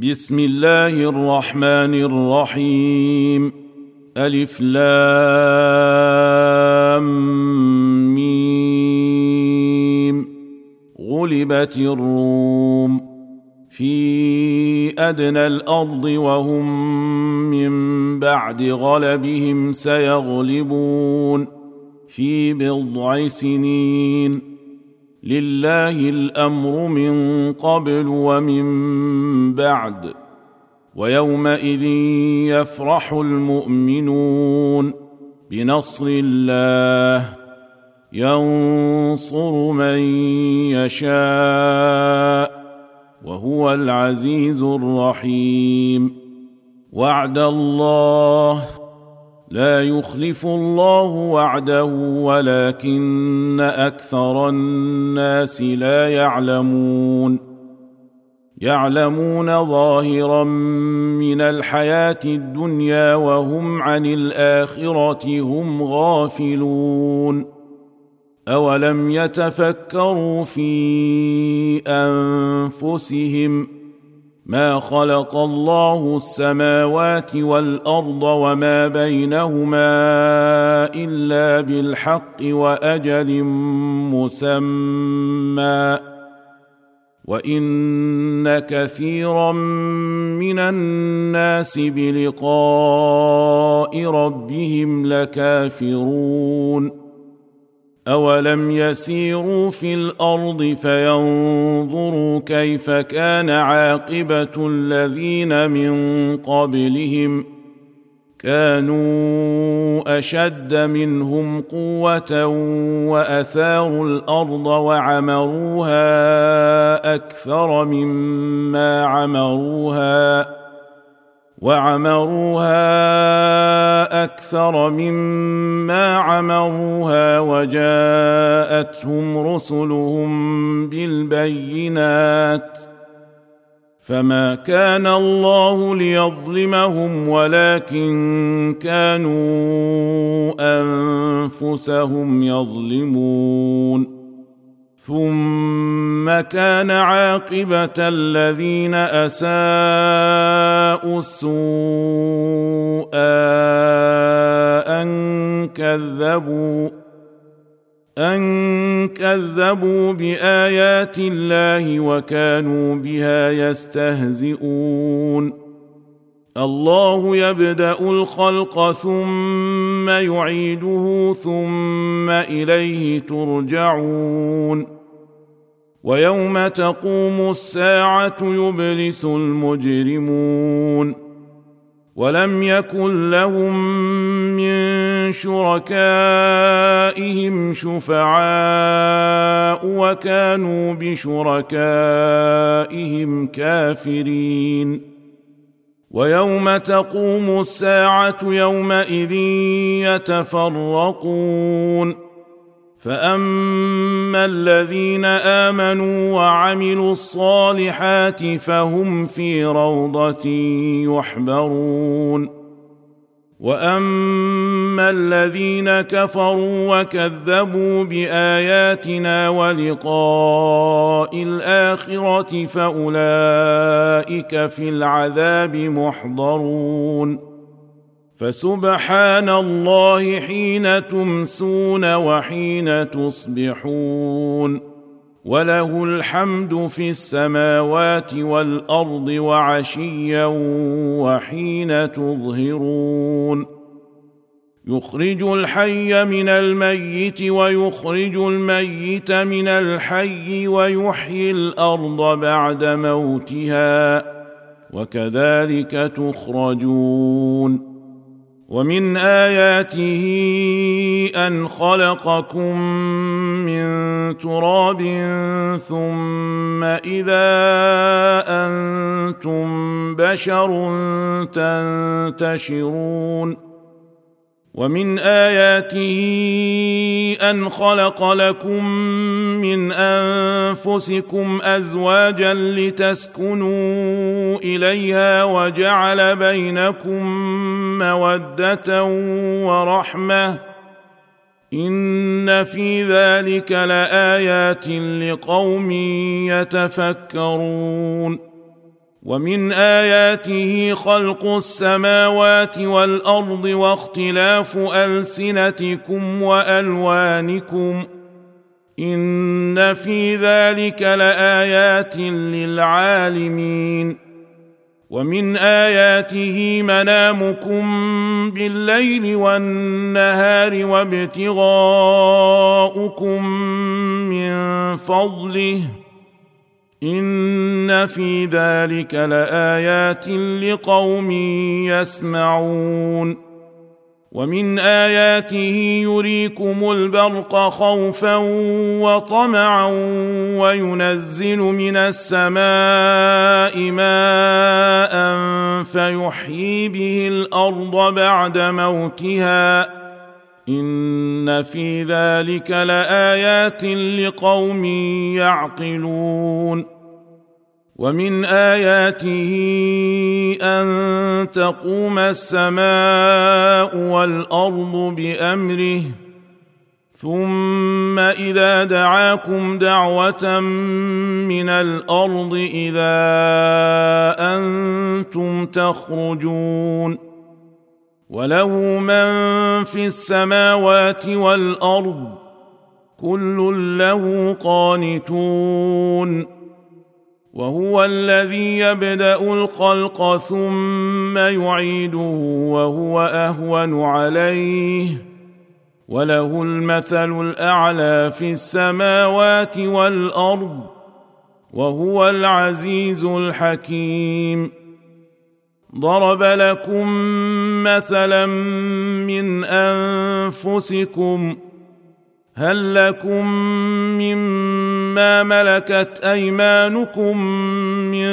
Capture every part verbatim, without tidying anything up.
بسم الله الرحمن الرحيم. ألف لام ميم. غلبت الروم في أدنى الأرض وهم من بعد غلبهم سيغلبون في بضع سنين. لله الأمر من قبل ومن بعد ويومئذ يفرح المؤمنون بنصر الله ينصر من يشاء وهو العزيز الرحيم. وعد الله لا يخلف الله وعده ولكن أكثر الناس لا يعلمون. يعلمون ظاهرا من الحياة الدنيا وهم عن الآخرة هم غافلون. أولم يتفكروا في أنفسهم ما خلق الله السماوات والأرض وما بينهما إلا بالحق وأجل مسمى وإن كثيرا من الناس بلقاء ربهم لكافرون. أولم يسيروا في الأرض فينظروا كيف كان عاقبة الذين من قبلهم كانوا أشد منهم قوة وأثاروا الأرض وعمروها أكثر مما عمروها وعمروها أكثر مما عمروها وجاءتهم رسلهم بالبينات فما كان الله ليظلمهم ولكن كانوا أنفسهم يظلمون. ثم كان عاقبة الذين أساءوا السوء أن كذبوا أن كذبوا بآيات الله وكانوا بها يستهزئون. الله يبدأ الخلق ثم يعيده ثم إليه ترجعون. ويوم تقوم الساعة يبلس المجرمون ولم يكن لهم من شركائهم شفعاء وكانوا بشركائهم كافرين. ويوم تقوم الساعة يومئذ يتفرقون فأما الذين آمنوا وعملوا الصالحات فهم في روضة يحبرون. وأما الذين كفروا وكذبوا بآياتنا ولقاء الآخرة فأولئك في العذاب محضرون. فسبحان الله حين تمسون وحين تصبحون وله الحمد في السماوات والأرض وعشيا وحين تظهرون. يخرج الحي من الميت ويخرج الميت من الحي ويحيي الأرض بعد موتها وكذلك تخرجون. ومن آياته أن خلقكم من تراب ثم إذا أنتم بشر تنتشرون. ومن آياته أن خلق لكم من أنفسكم أزواجا لتسكنوا إليها وجعل بينكم مودة ورحمة إن في ذلك لآيات لقوم يتفكرون ومن آياته خلق السماوات والأرض واختلاف ألسنتكم وألوانكم إن في ذلك لآيات للعالمين ومن آياته منامكم بالليل والنهار وابتغاؤكم من فضله إن في ذلك لآيات لقوم يسمعون ومن آياته يريكم البرق خوفا وطمعا وينزل من السماء ماء فيحيي به الأرض بعد موتها إن في ذلك لآيات لقوم يعقلون ومن آياته أن تقوم السماء والأرض بأمره ثم إذا دعاكم دعوة من الأرض إذا أنتم تخرجون وله من في السماوات والأرض كل له قانتون وهو الذي يبدأ الخلق ثم يعيده وهو أهون عليه وله المثل الأعلى في السماوات والأرض وهو العزيز الحكيم ضرب لكم مثلا من أنفسكم هل لكم مما ملكت أيمانكم من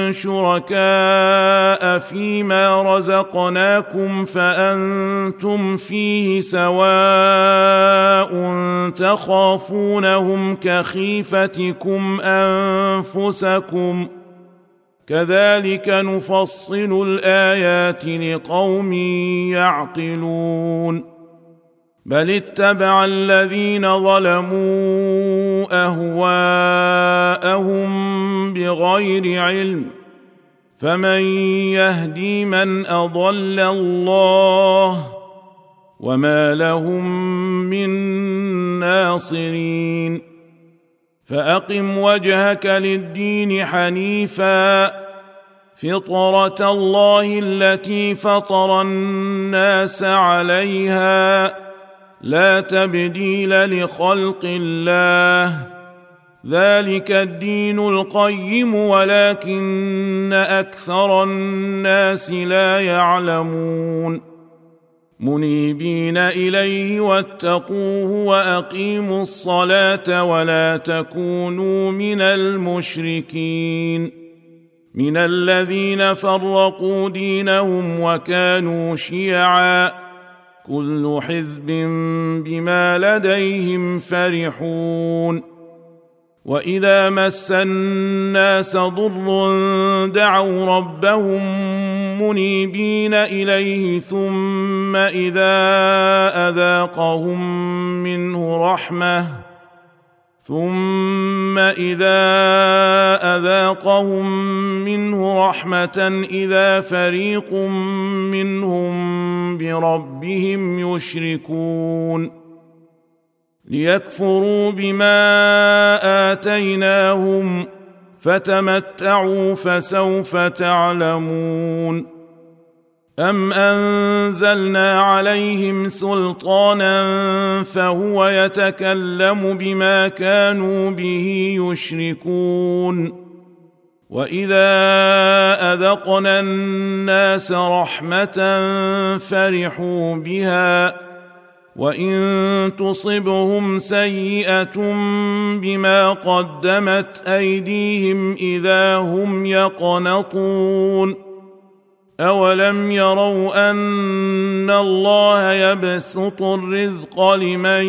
شركاء فيما رزقناكم فأنتم فيه سواء تخافونهم كخيفتكم أنفسكم كذلك نفصل الآيات لقوم يعقلون بل اتبع الذين ظلموا أهواءهم بغير علم فمن يهدي من أضل الله وما لهم من ناصرين فأقم وجهك للدين حنيفا فطرة الله التي فطر الناس عليها لا تبديل لخلق الله ذلك الدين القيم ولكن أكثر الناس لا يعلمون منيبين إليه واتقوه وأقيموا الصلاة ولا تكونوا من المشركين من الذين فرقوا دينهم وكانوا شيعا كل حزب بما لديهم فرحون وإذا مس الناس ضر دعوا ربهم منيبين إليه ثم إذا أذاقهم منه رحمة ثم إذا أذاقهم منه رحمة إذا فريق منهم بربهم يشركون ليكفروا بما آتيناهم فتمتعوا فسوف تعلمون أم أنزلنا عليهم سلطانا فهو يتكلم بما كانوا به يشركون وإذا أذقنا الناس رحمة فرحوا بها وإن تصبهم سيئة بما قدمت أيديهم إذا هم يقنطون أولم يروا أن الله يبسط الرزق لمن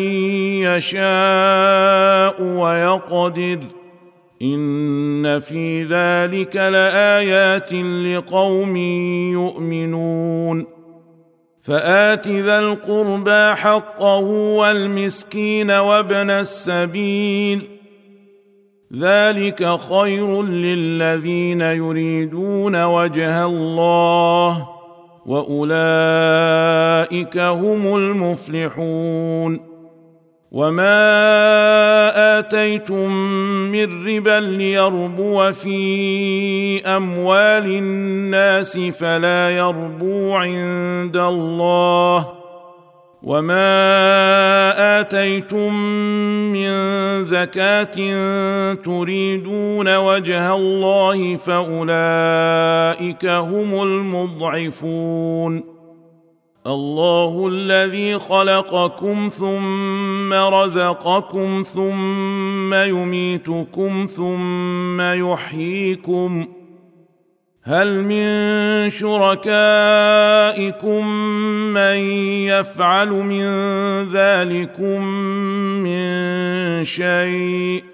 يشاء ويقدر إن في ذلك لآيات لقوم يؤمنون فآت ذا القربى حقه والمسكين وابن السبيل ذلك خير للذين يريدون وجه الله واولئك هم المفلحون. وما آتيتم من ربا ليربو في أموال الناس فلا يربو عند الله، وما آتيتم من زكاة تريدون وجه الله فأولئك هم المضعفون. الله الذي خلقكم ثم رزقكم ثم يميتكم ثم يحييكم، هل من شركائكم من يفعل من ذلكم من شيء؟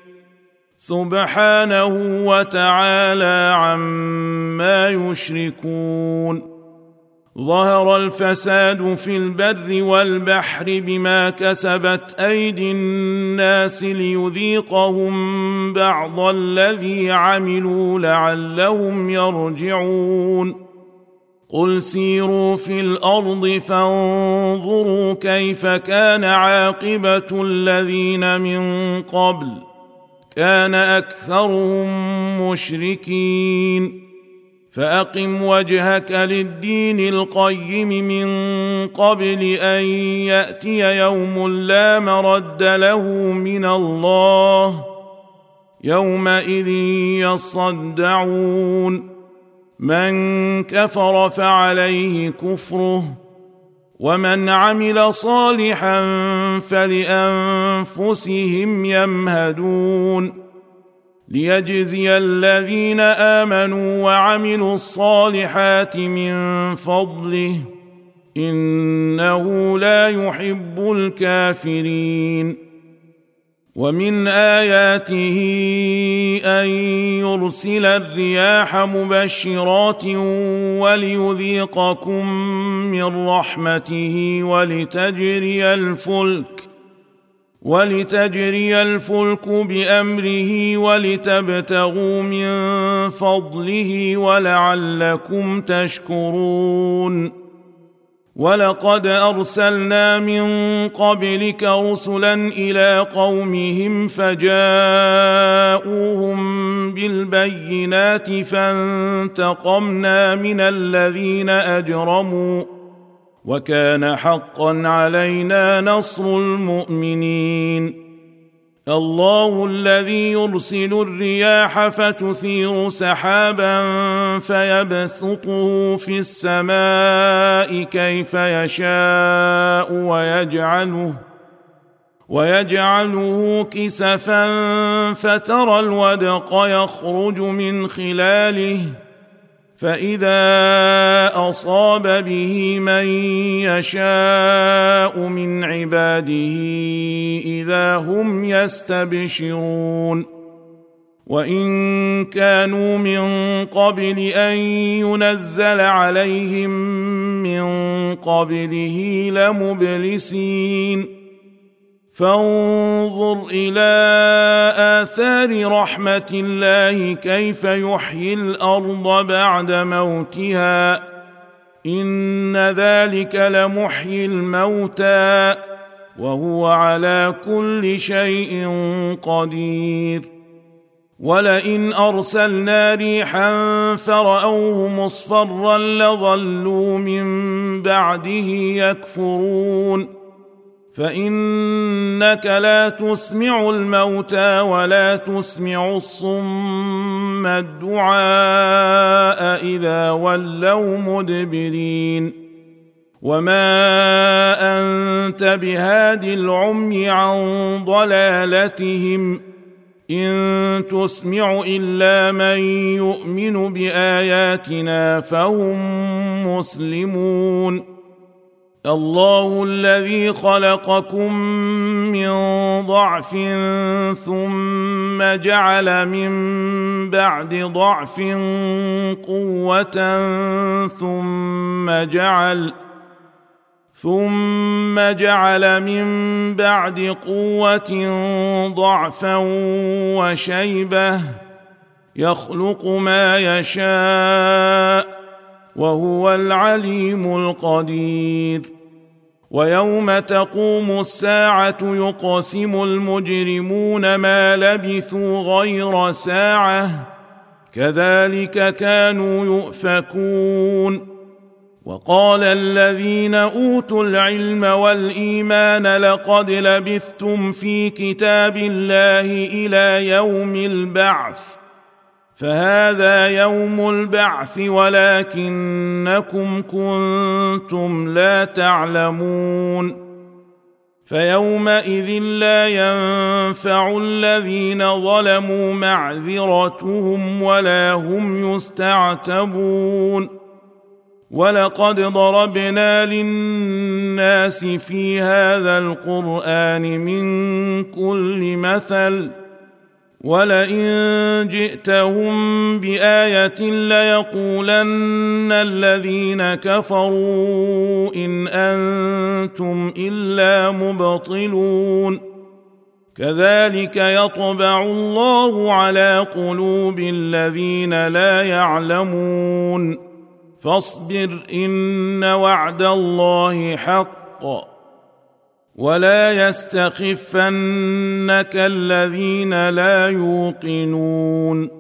سبحانه وتعالى عما يشركون. ظهر الفساد في البر والبحر بما كسبت أيدي الناس ليذيقهم بعض الذي عملوا لعلهم يرجعون. قل سيروا في الأرض فانظروا كيف كان عاقبة الذين من قبل، كان أكثرهم مشركين. فأقم وجهك للدين القيم من قبل أن يأتي يوم لا مرد له من الله، يومئذ يصدعون. من كفر فعليه كفره، ومن عمل صالحا فلأنفسهم يمهدون. ليجزي الذين آمنوا وعملوا الصالحات من فضله، إنه لا يحب الكافرين. ومن آياته أن يرسل الرياح مبشرات وليذيقكم من رحمته ولتجري الفلك ولتجري الفلك بأمره ولتبتغوا من فضله ولعلكم تشكرون. ولقد أرسلنا من قبلك رسلا إلى قومهم فجاءوهم بالبينات فانتقمنا من الذين أجرموا، وكان حقا علينا نصر المؤمنين. الله الذي يرسل الرياح فتثير سحابا فيبسطه في السماء كيف يشاء ويجعله ويجعله كسفا فترى الودق يخرج من خلاله، فإذا أصاب به من يشاء من عباده إذا هم يستبشرون. وإن كانوا من قبل أن ينزل عليهم من قبله لمبلسين. فانظر إلى آثار رحمة الله كيف يحيي الأرض بعد موتها، إن ذلك لمحيي الموتى وهو على كل شيء قدير. ولئن أرسلنا ريحا فرأوه مصفرا لظلوا من بعده يكفرون. فإنك لا تسمع الموتى ولا تسمع الصم الدعاء إذا ولوا مدبرين. وما أنت بهاد العمي عن ضلالتهم، إن تسمع إلا من يؤمن بآياتنا فهم مسلمون. الله الذي خلقكم من ضعف ثم جعل من بعد ضعف قوة ثم جعل ثم جعل من بعد قوة ضعفا وشيبة يخلق ما يشاء وهو العليم القدير. ويوم تقوم الساعة يقسم المجرمون ما لبثوا غير ساعة كذلك كانوا يؤفكون. وقال الذين أوتوا العلم والإيمان لقد لبثتم في كتاب الله إلى يوم البعث فهذا يوم البعث ولكنكم كنتم لا تعلمون. فيومئذ لا ينفع الذين ظلموا معذرتهم ولا هم يستعتبون. ولقد ضربنا للناس في هذا القرآن من كل مثل ولئن جئتهم بآية ليقولن الذين كفروا إن أنتم إلا مبطلون. كذلك يطبع الله على قلوب الذين لا يعلمون. فاصبر إن وعد الله حق ولا يستخفنك الذين لا يوقنون.